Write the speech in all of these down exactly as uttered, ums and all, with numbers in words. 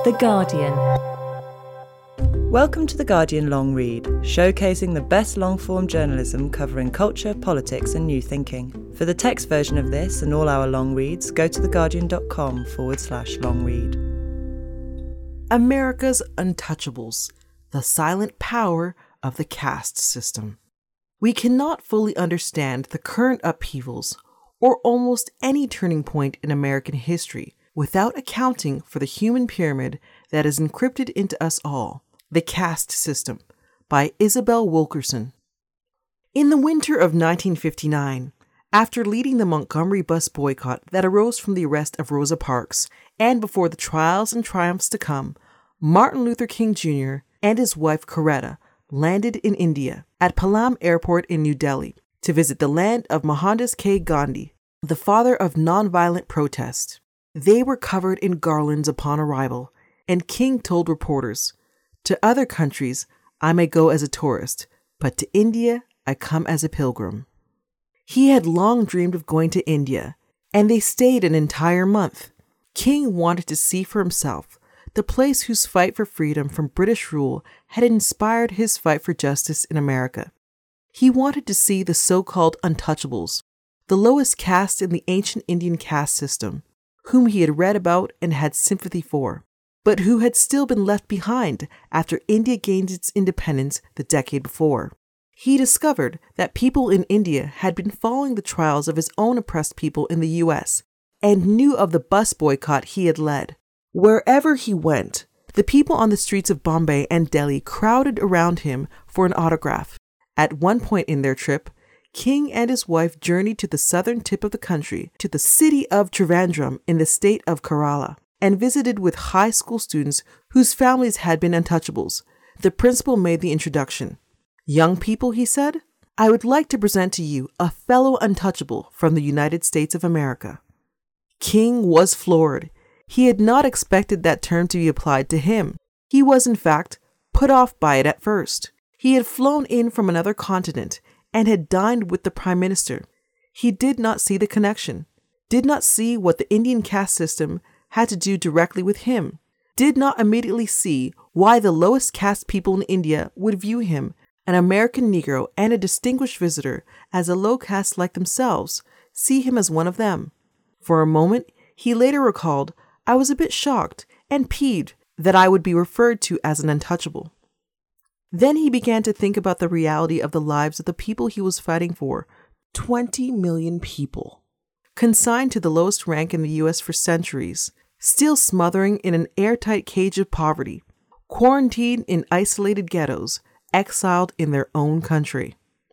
The Guardian. Welcome to The Guardian Long Read, showcasing the best long-form journalism covering culture, politics and new thinking. For the text version of this and all our long reads, go to theguardian.com forward slash long read. America's Untouchables, the silent power of the caste system. We cannot fully understand the current upheavals or almost any turning point in American history without accounting for the human pyramid that is encrypted into us all, the caste system, by Isabel Wilkerson. In the winter of nineteen fifty-nine, after leading the Montgomery bus boycott that arose from the arrest of Rosa Parks, and before the trials and triumphs to come, Martin Luther King Junior and his wife Coretta landed in India at Palam Airport in New Delhi to visit the land of Mohandas K. Gandhi, the father of nonviolent protest. They were covered in garlands upon arrival, and King told reporters, "To other countries, I may go as a tourist, but to India, I come as a pilgrim." He had long dreamed of going to India, and they stayed an entire month. King wanted to see for himself the place whose fight for freedom from British rule had inspired his fight for justice in America. He wanted to see the so-called untouchables, the lowest caste in the ancient Indian caste system, whom he had read about and had sympathy for, but who had still been left behind after India gained its independence the decade before. He discovered that people in India had been following the trials of his own oppressed people in the U S and knew of the bus boycott he had led. Wherever he went, the people on the streets of Bombay and Delhi crowded around him for an autograph. At one point in their trip, King and his wife journeyed to the southern tip of the country, to the city of Trivandrum in the state of Kerala, and visited with high school students whose families had been untouchables. The principal made the introduction. "Young people," he said, "I would like to present to you a fellow untouchable from the United States of America." King was floored. He had not expected that term to be applied to him. He was, in fact, put off by it at first. He had flown in from another continent and had dined with the Prime Minister. He did not see the connection, did not see what the Indian caste system had to do directly with him, did not immediately see why the lowest caste people in India would view him, an American Negro and a distinguished visitor, as a low caste like themselves, see him as one of them. For a moment, he later recalled, "I was a bit shocked and peeved that I would be referred to as an untouchable." Then he began to think about the reality of the lives of the people he was fighting for, twenty million people, consigned to the lowest rank in the U S for centuries, still smothering in an airtight cage of poverty, quarantined in isolated ghettos, exiled in their own country.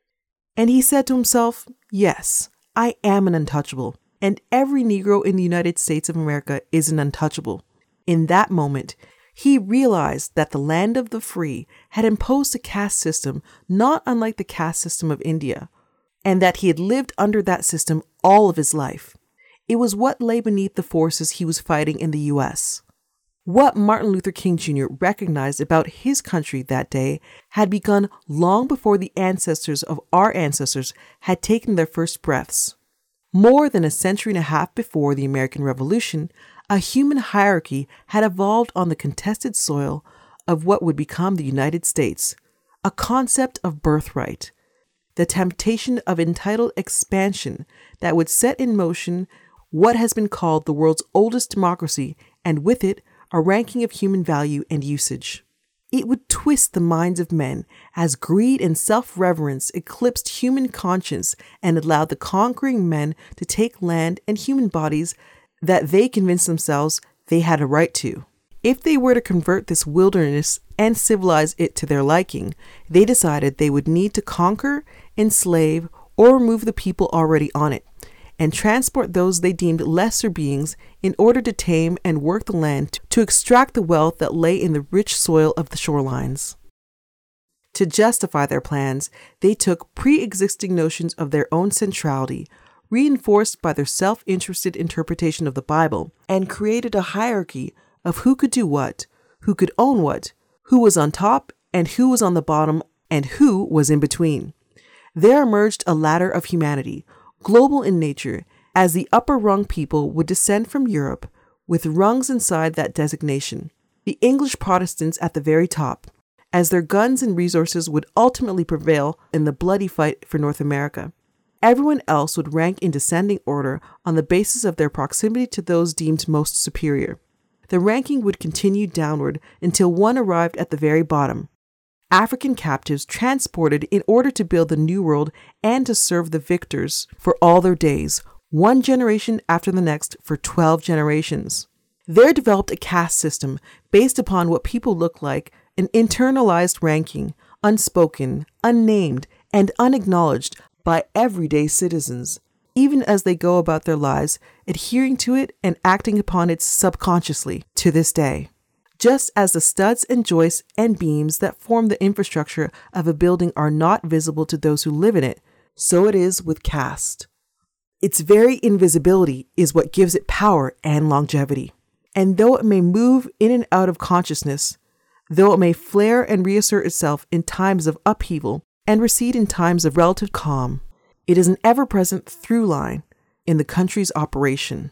And he said to himself, "Yes, I am an untouchable, and every Negro in the United States of America is an untouchable." In that moment, he realized that the land of the free had imposed a caste system not unlike the caste system of India, and that he had lived under that system all of his life. It was what lay beneath the forces he was fighting in the U S. What Martin Luther King Junior recognized about his country that day had begun long before the ancestors of our ancestors had taken their first breaths. More than a century and a half before the American Revolution, a human hierarchy had evolved on the contested soil of what would become the United States, a concept of birthright, the temptation of entitled expansion that would set in motion what has been called the world's oldest democracy, and with it, a ranking of human value and usage. It would twist the minds of men as greed and self-reverence eclipsed human conscience and allowed the conquering men to take land and human bodies that they convinced themselves they had a right to. If they were to convert this wilderness and civilize it to their liking, they decided they would need to conquer, enslave, or remove the people already on it, and transport those they deemed lesser beings in order to tame and work the land to extract the wealth that lay in the rich soil of the shorelines. To justify their plans, they took pre-existing notions of their own centrality, reinforced by their self-interested interpretation of the Bible, and created a hierarchy of who could do what, who could own what, who was on top and who was on the bottom, and who was in between. There emerged a ladder of humanity, global in nature, as the upper rung people would descend from Europe with rungs inside that designation. the English Protestants at the very top, as their guns and resources would ultimately prevail in the bloody fight for North America. Everyone else would rank in descending order on the basis of their proximity to those deemed most superior. The ranking would continue downward until one arrived at the very bottom. African captives transported in order to build the New World and to serve the victors for all their days, one generation after the next for twelve generations. There developed a caste system based upon what people look like, an internalized ranking, unspoken, unnamed, and unacknowledged by everyday citizens, even as they go about their lives, adhering to it and acting upon it subconsciously to this day. Just as the studs and joists and beams that form the infrastructure of a building are not visible to those who live in it, so it is with caste. Its very invisibility is what gives it power and longevity. And though it may move in and out of consciousness, though it may flare and reassert itself in times of upheaval and recede in times of relative calm, it is an ever-present through line in the country's operation.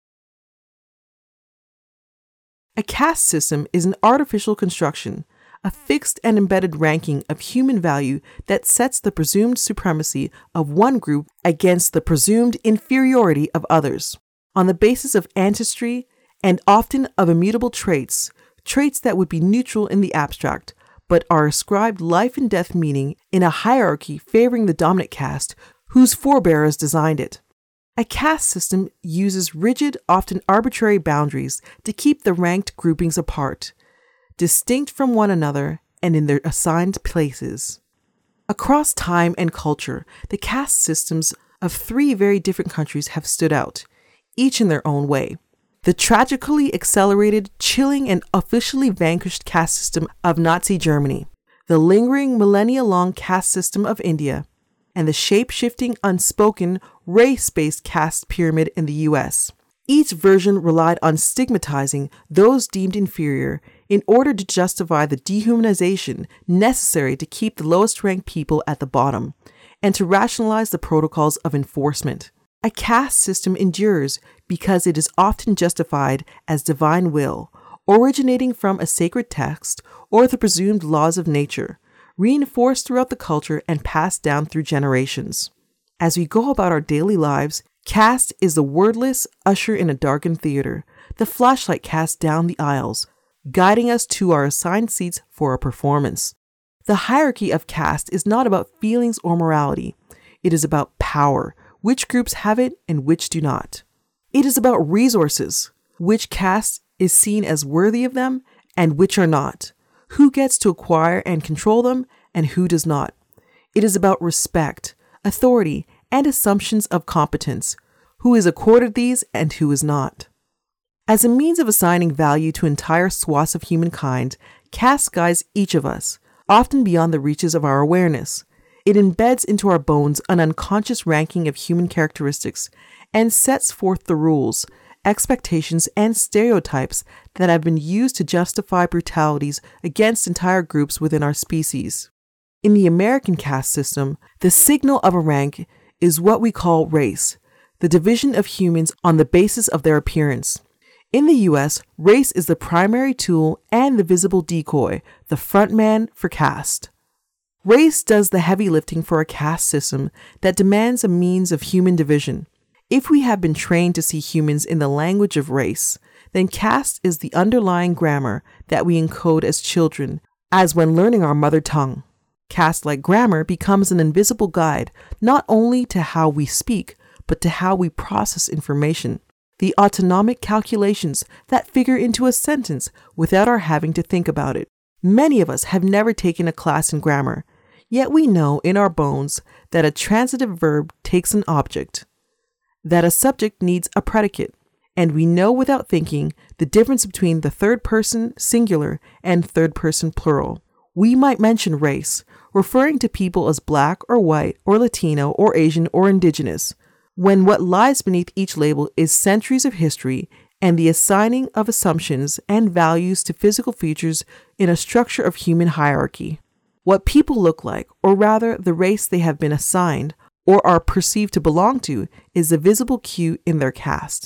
A caste system is an artificial construction, a fixed and embedded ranking of human value that sets the presumed supremacy of one group against the presumed inferiority of others, on the basis of ancestry and often of immutable traits, traits that would be neutral in the abstract, but are ascribed life and death meaning in a hierarchy favoring the dominant caste whose forebears designed it. A caste system uses rigid, often arbitrary boundaries to keep the ranked groupings apart, distinct from one another and in their assigned places. Across time and culture, the caste systems of three very different countries have stood out, each in their own way. The tragically accelerated, chilling, and officially vanquished caste system of Nazi Germany, the lingering millennia-long caste system of India, and the shape-shifting, unspoken, race-based caste pyramid in the U S. Each version relied on stigmatizing those deemed inferior in order to justify the dehumanization necessary to keep the lowest-ranked people at the bottom, and to rationalize the protocols of enforcement. A caste system endures because it is often justified as divine will, originating from a sacred text or the presumed laws of nature, reinforced throughout the culture and passed down through generations. As we go about our daily lives, caste is the wordless usher in a darkened theater, the flashlight cast down the aisles, guiding us to our assigned seats for a performance. The hierarchy of caste is not about feelings or morality. It is about power, which groups have it and which do not. It is about resources, which caste is seen as worthy of them and which are not, who gets to acquire and control them and who does not. It is about respect, authority, and assumptions of competence, who is accorded these and who is not. As a means of assigning value to entire swaths of humankind, caste guides each of us, often beyond the reaches of our awareness. It embeds into our bones an unconscious ranking of human characteristics and sets forth the rules, expectations, and stereotypes that have been used to justify brutalities against entire groups within our species. In the American caste system, the signal of a rank is what we call race, the division of humans on the basis of their appearance. In the U S, race is the primary tool and the visible decoy, the frontman for caste. Race does the heavy lifting for a caste system that demands a means of human division. If we have been trained to see humans in the language of race, then caste is the underlying grammar that we encode as children, as when learning our mother tongue. Caste-like grammar becomes an invisible guide not only to how we speak, but to how we process information, the autonomic calculations that figure into a sentence without our having to think about it. Many of us have never taken a class in grammar, yet we know in our bones that a transitive verb takes an object, that a subject needs a predicate, and we know without thinking the difference between the third person singular and third person plural. We might mention race, referring to people as black or white or Latino or Asian or indigenous, when what lies beneath each label is centuries of history and the assigning of assumptions and values to physical features in a structure of human hierarchy. What people look like, or rather the race they have been assigned or are perceived to belong to, is the visible cue in their caste.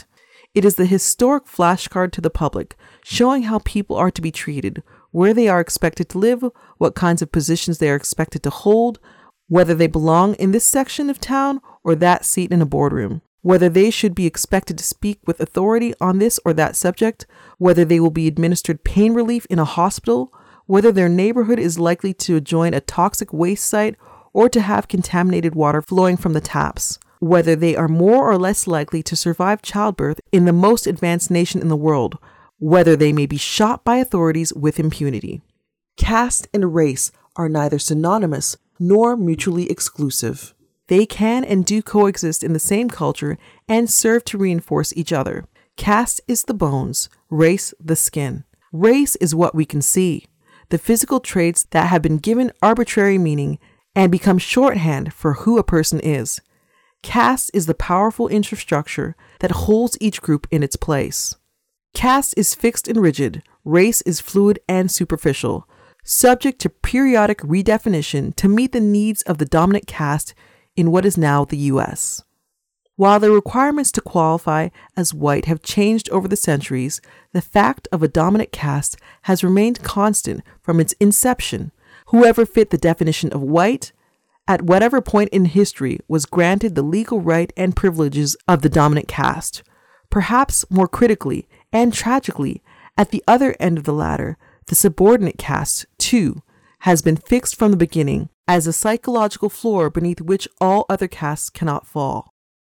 It is the historic flashcard to the public, showing how people are to be treated, where they are expected to live, what kinds of positions they are expected to hold, whether they belong in this section of town or that seat in a boardroom, whether they should be expected to speak with authority on this or that subject, whether they will be administered pain relief in a hospital, whether their neighborhood is likely to join a toxic waste site or to have contaminated water flowing from the taps, whether they are more or less likely to survive childbirth in the most advanced nation in the world, whether they may be shot by authorities with impunity. Caste and race are neither synonymous nor mutually exclusive. They can and do coexist in the same culture and serve to reinforce each other. Caste is the bones, race the skin. Race is what we can see, the physical traits that have been given arbitrary meaning and become shorthand for who a person is. Caste is the powerful infrastructure that holds each group in its place. Caste is fixed and rigid, race is fluid and superficial, subject to periodic redefinition to meet the needs of the dominant caste in what is now the U S. While the requirements to qualify as white have changed over the centuries, the fact of a dominant caste has remained constant from its inception. Whoever fit the definition of white, at whatever point in history, was granted the legal right and privileges of the dominant caste. Perhaps more critically and tragically, at the other end of the ladder, the subordinate caste, too, has been fixed from the beginning as a psychological floor beneath which all other castes cannot fall.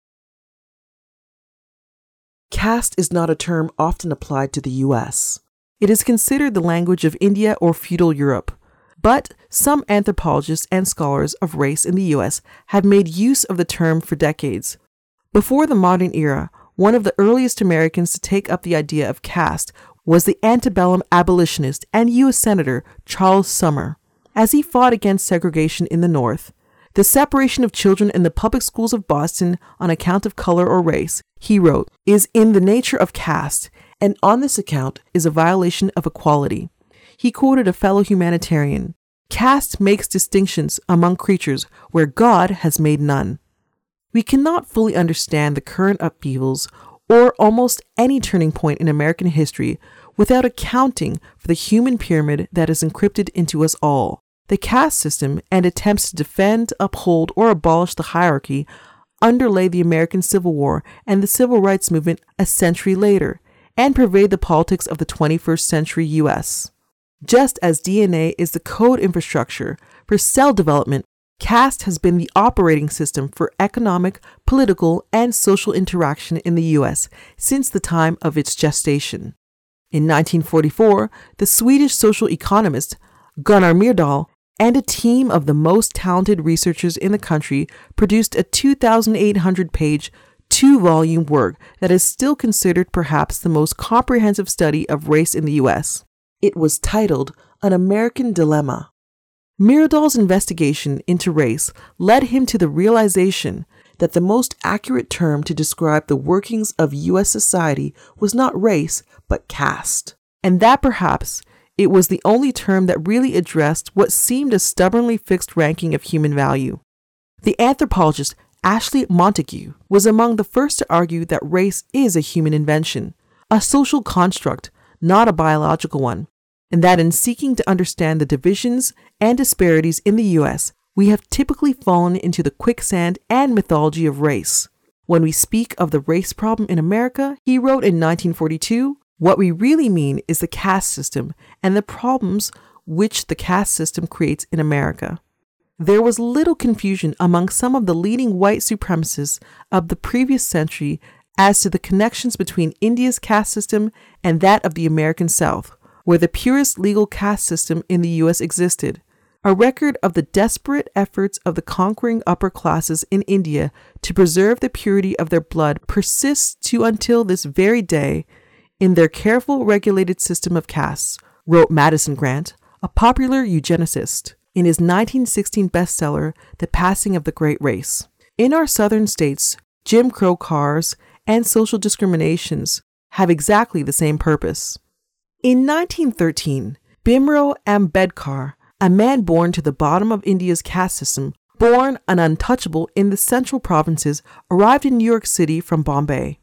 Caste is not a term often applied to the U S. It is considered the language of India or feudal Europe, but some anthropologists and scholars of race in the U S have made use of the term for decades. Before the modern era, one of the earliest Americans to take up the idea of caste was the antebellum abolitionist and U S Senator Charles Sumner. As he fought against segregation in the North, the separation of children in the public schools of Boston on account of color or race, he wrote, is in the nature of caste, and on this account is a violation of equality. He quoted a fellow humanitarian, "Caste makes distinctions among creatures where God has made none." We cannot fully understand the current upheavals or almost any turning point in American history without accounting for the human pyramid that is encrypted into us all. The caste system and attempts to defend, uphold, or abolish the hierarchy underlay the American Civil War and the Civil Rights Movement a century later, and pervade the politics of the twenty-first century U S. Just as D N A is the code infrastructure for cell development, caste has been the operating system for economic, political, and social interaction in the U S since the time of its gestation. In nineteen forty-four, the Swedish social economist Gunnar Myrdal and a team of the most talented researchers in the country produced a two thousand eight hundred page, two-volume work that is still considered perhaps the most comprehensive study of race in the U S. It was titled An American Dilemma. Myrdal's investigation into race led him to the realization that the most accurate term to describe the workings of U S society was not race, but caste, and that perhaps it was the only term that really addressed what seemed a stubbornly fixed ranking of human value. The anthropologist Ashley Montagu was among the first to argue that race is a human invention, a social construct, not a biological one, and that in seeking to understand the divisions and disparities in the U S, we have typically fallen into the quicksand and mythology of race. When we speak of the race problem in America, he wrote in nineteen forty-two, what we really mean is the caste system and the problems which the caste system creates in America. There was little confusion among some of the leading white supremacists of the previous century as to the connections between India's caste system and that of the American South, where the purest legal caste system in the U S existed. A record of the desperate efforts of the conquering upper classes in India to preserve the purity of their blood persists to until this very day in their careful regulated system of castes, wrote Madison Grant, a popular eugenicist, in his nineteen sixteen bestseller, The Passing of the Great Race. In our southern states, Jim Crow cars and social discriminations have exactly the same purpose. In nineteen thirteen, Bhimrao Ambedkar, a man born to the bottom of India's caste system, born an untouchable in the central provinces, arrived in New York City from Bombay.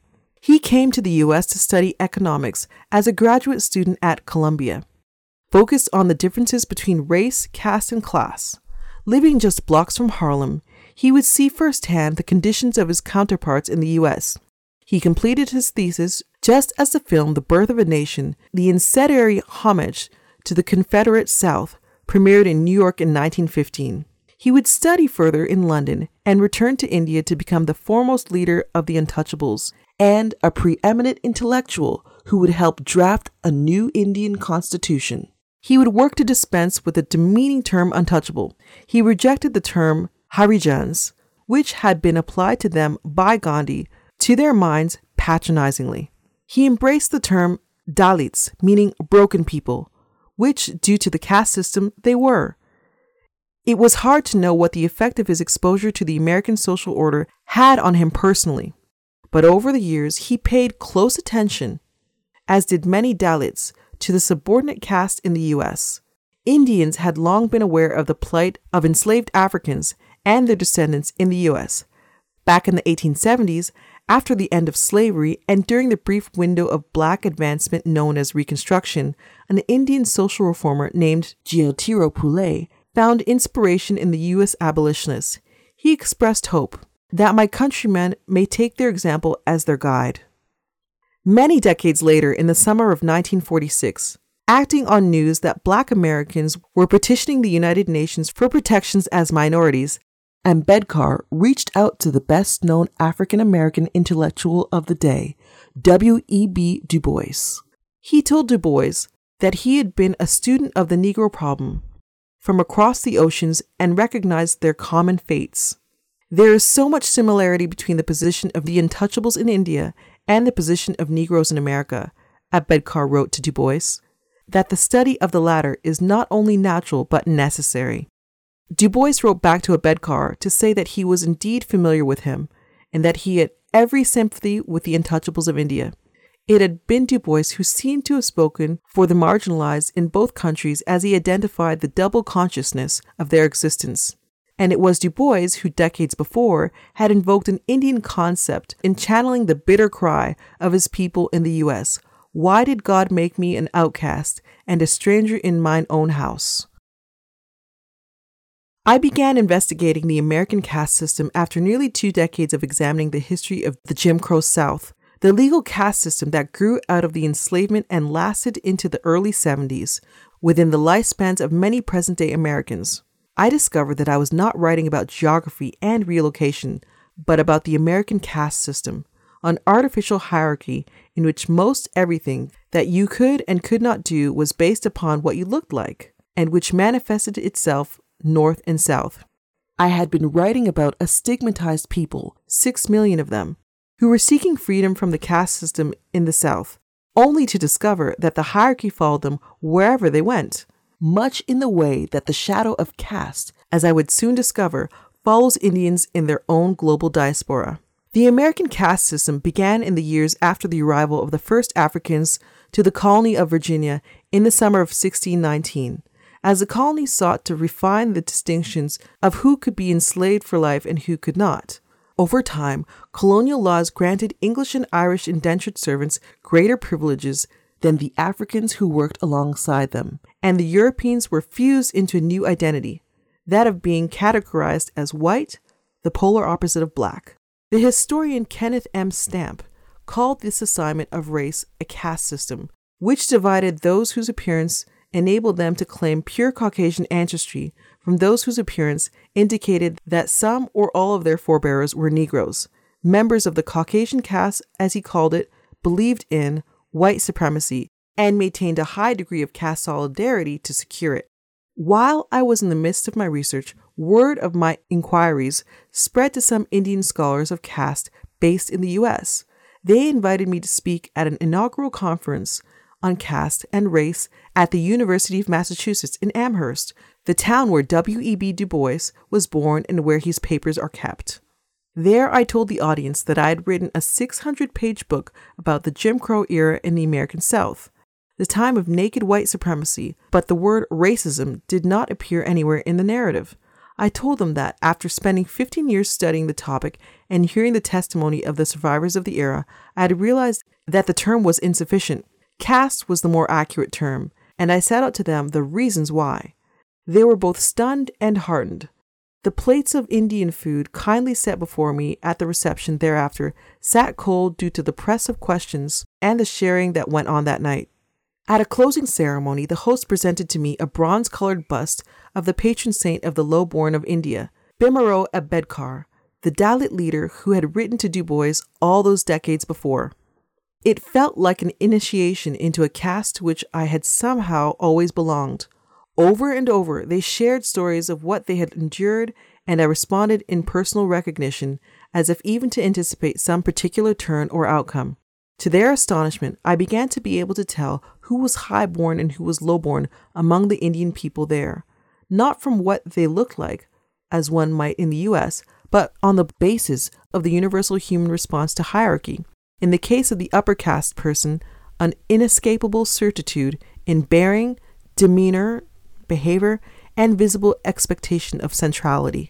He came to the U S to study economics as a graduate student at Columbia, focused on the differences between race, caste, and class. Living just blocks from Harlem, he would see firsthand the conditions of his counterparts in the U S. He completed his thesis just as the film The Birth of a Nation, the incendiary homage to the Confederate South, premiered in New York in nineteen fifteen. He would study further in London and return to India to become the foremost leader of the Untouchables and a preeminent intellectual who would help draft a new Indian constitution. He would work to dispense with the demeaning term untouchable. He rejected the term Harijans, which had been applied to them by Gandhi, to their minds patronizingly. He embraced the term Dalits, meaning broken people, which, due to the caste system, they were. It was hard to know what the effect of his exposure to the American social order had on him personally, but over the years he paid close attention, as did many Dalits, to the subordinate caste in the U S. Indians had long been aware of the plight of enslaved Africans and their descendants in the U S. Back in the eighteen seventies, after the end of slavery and during the brief window of black advancement known as Reconstruction, an Indian social reformer named Jyotirao Phule found inspiration in the U S abolitionists. He expressed hope that my countrymen may take their example as their guide. Many decades later, in the summer of nineteen forty-six, acting on news that Black Americans were petitioning the United Nations for protections as minorities, Ambedkar reached out to the best-known African-American intellectual of the day, W E B Du Bois. He told Du Bois that he had been a student of the Negro problem from across the oceans and recognized their common fates. There is so much similarity between the position of the Untouchables in India and the position of Negroes in America, Ambedkar wrote to Du Bois, that the study of the latter is not only natural but necessary. Du Bois wrote back to Ambedkar to say that he was indeed familiar with him and that he had every sympathy with the Untouchables of India. It had been Du Bois who seemed to have spoken for the marginalized in both countries as he identified the double consciousness of their existence. And it was Du Bois who decades before had invoked an Indian concept in channeling the bitter cry of his people in the U S. Why did God make me an outcast and a stranger in mine own house? I began investigating the American caste system after nearly two decades of examining the history of the Jim Crow South, the legal caste system that grew out of the enslavement and lasted into the early seventies within the lifespans of many present-day Americans. I discovered that I was not writing about geography and relocation, but about the American caste system, an artificial hierarchy in which most everything that you could and could not do was based upon what you looked like, and which manifested itself north and south. I had been writing about a stigmatized people, six million of them, who were seeking freedom from the caste system in the South, only to discover that the hierarchy followed them wherever they went, much in the way that the shadow of caste, as I would soon discover, follows Indians in their own global diaspora. The American caste system began in the years after the arrival of the first Africans to the colony of Virginia in the summer of sixteen nineteen, as the colony sought to refine the distinctions of who could be enslaved for life and who could not. Over time, colonial laws granted English and Irish indentured servants greater privileges than the Africans who worked alongside them, and the Europeans were fused into a new identity, that of being categorized as white, the polar opposite of black. The historian Kenneth M. Stamp called this assignment of race a caste system, which divided those whose appearance enabled them to claim pure Caucasian ancestry from those whose appearance indicated that some or all of their forebears were Negroes. Members of the Caucasian caste, as he called it, believed in white supremacy and maintained a high degree of caste solidarity to secure it. While I was in the midst of my research, word of my inquiries spread to some Indian scholars of caste based in the U S. They invited me to speak at an inaugural conference on caste and race at the University of Massachusetts in Amherst, the town where W E B Du Bois was born and where his papers are kept. There I told the audience that I had written a six hundred page book about the Jim Crow era in the American South, the time of naked white supremacy, but the word racism did not appear anywhere in the narrative. I told them that after spending fifteen years studying the topic and hearing the testimony of the survivors of the era, I had realized that the term was insufficient. Caste was the more accurate term, and I set out to them the reasons why. They were both stunned and heartened. The plates of Indian food kindly set before me at the reception thereafter sat cold due to the press of questions and the sharing that went on that night. At a closing ceremony, the host presented to me a bronze-colored bust of the patron saint of the low-born of India, Bhimrao Ambedkar, the Dalit leader who had written to Du Bois all those decades before. It felt like an initiation into a caste to which I had somehow always belonged. Over and over, they shared stories of what they had endured, and I responded in personal recognition, as if even to anticipate some particular turn or outcome. To their astonishment, I began to be able to tell who was high-born and who was low-born among the Indian people there, not from what they looked like, as one might in the U S, but on the basis of the universal human response to hierarchy. In the case of the upper caste person, an inescapable certitude in bearing, demeanor, behavior, and visible expectation of centrality.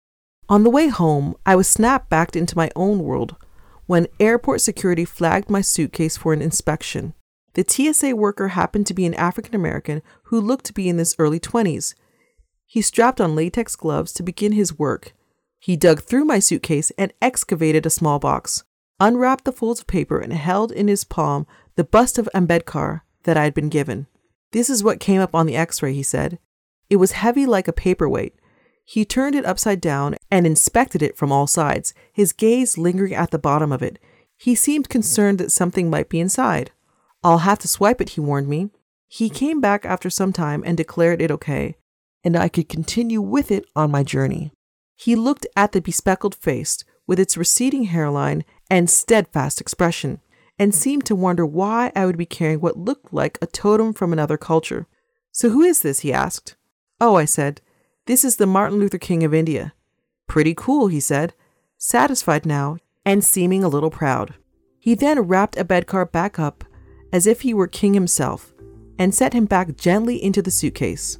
On the way home, I was snapped back into my own world when airport security flagged my suitcase for an inspection. The T S A worker happened to be an African American who looked to be in his early twenties. He strapped on latex gloves to begin his work. He dug through my suitcase and excavated a small box, unwrapped the folds of paper, and held in his palm the bust of Ambedkar that I had been given. "This is what came up on the x-ray," he said. It was heavy like a paperweight. He turned it upside down and inspected it from all sides, his gaze lingering at the bottom of it. He seemed concerned that something might be inside. "I'll have to swipe it," he warned me. He came back after some time and declared it okay, and I could continue with it on my journey. He looked at the bespectacled face with its receding hairline and steadfast expression, and seemed to wonder why I would be carrying what looked like a totem from another culture. "So who is this?" he asked. "Oh," I said, "this is the Martin Luther King of India." "Pretty cool," he said, satisfied now and seeming a little proud. He then wrapped Ambedkar back up as if he were king himself and set him back gently into the suitcase.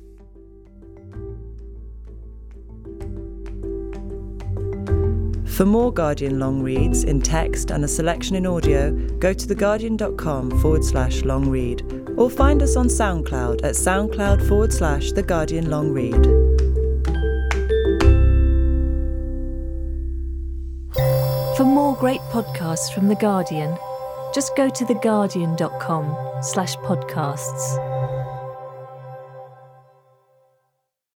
For more Guardian long reads in text and a selection in audio, go to theguardian.com forward slash long read or find us on SoundCloud at soundcloud forward slash The Guardian Long Read. For more great podcasts from The Guardian, just go to theguardian.com slash podcasts.